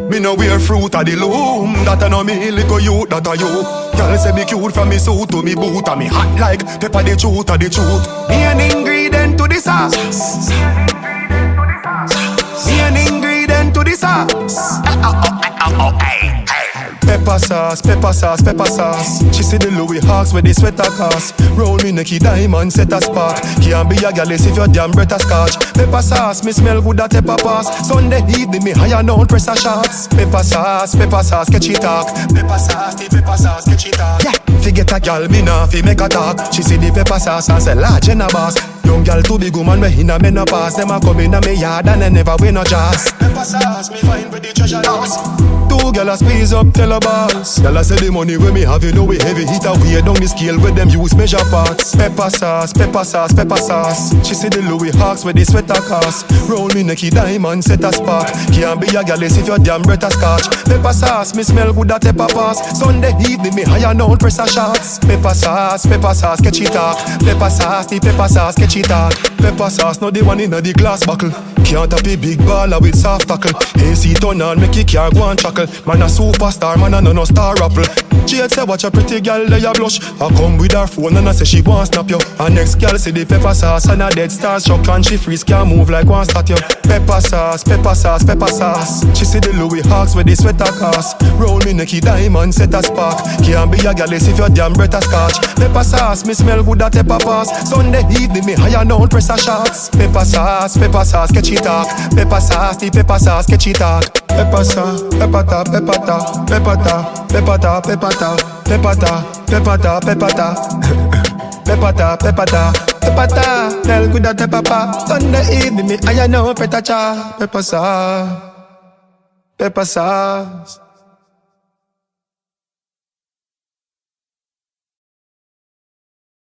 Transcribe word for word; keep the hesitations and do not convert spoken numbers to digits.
Me no wear fruit of the loom. That a no me little youth, that a you. Girl say me cute from me suit to me boot. And me hot like pepper the truth of the truth. Me an ingredient to the sauce. Me an ingredient to the sauce. Oh, oh, oh, oh, oh, hey, hey. Pepper sauce, pepper sauce, pepper sauce. She see the Louis Hawks with the sweater cast. Roll me Nicky Diamond, set a spark. Can't be a gal if your damn breath a scotch. Pepper sauce, me smell good at pepper pass. Sunday evening me higher now press a shots. Pepper sauce, pepper sauce, catchy talk. Pepper sauce, the pepper sauce, catchy talk. Yeah, fi get a gal me nah fi make a talk. She see the pepper sauce and say large in a boss. Young gal too big woman we in a menopause. Them a come in a me yard and they never win no jazz. Pepper sauce, me find with the treasure house. Two gal a squeeze up, tell a boss. Gal a say the money when me have you know we heavy hit a way down the scale with them use measure parts. Pepper sauce, pepper sauce, pepper sauce. She see the Louis Hawks with the sweater cast. Roll me Nicky Diamond, set a spark. Can't be a gal if your damn breath a scotch. Pepper sauce, me smell good at pepper pass. Sunday evening me higher now press a shots. Pepper sauce, pepper sauce, catchy talk. Pepper sauce, the pepper sauce, catchy talk. Pepper sauce, not the one in the glass buckle. Can't tap a big baller with soft tackle. A C turn on, make it car go and chuckle. Man a superstar, man a no no star rapple. Jade say watch a pretty girl lay a blush. I come with her phone and I say she want snap you. And next girl see the pepper sauce and a dead star shock. And she freeze can't move like one statue. Pepper sauce, pepper sauce, pepper sauce. She see the Louis Hawks with the sweater cast. Roll me Nicky Diamond, set a spark. Can't be a gal if your damn breath a scotch. Pepper sauce, me smell good at pepper pass. Sunday evening me higher now press a shots. Pepper sauce, pepper sauce, catchy talk. Pepper sauce, the pepper sauce, catchy talk. Pepper sauce, pepper ta, pepper ta, pepper ta, pepper ta, pepper ta, pepper ta, pepper ta, pepper ta, pepper ta, pepper ta, pepper ta. Tell good at pepper pa. Sunday evening me higher now press a cha. Pepper sauce, pepper sauce.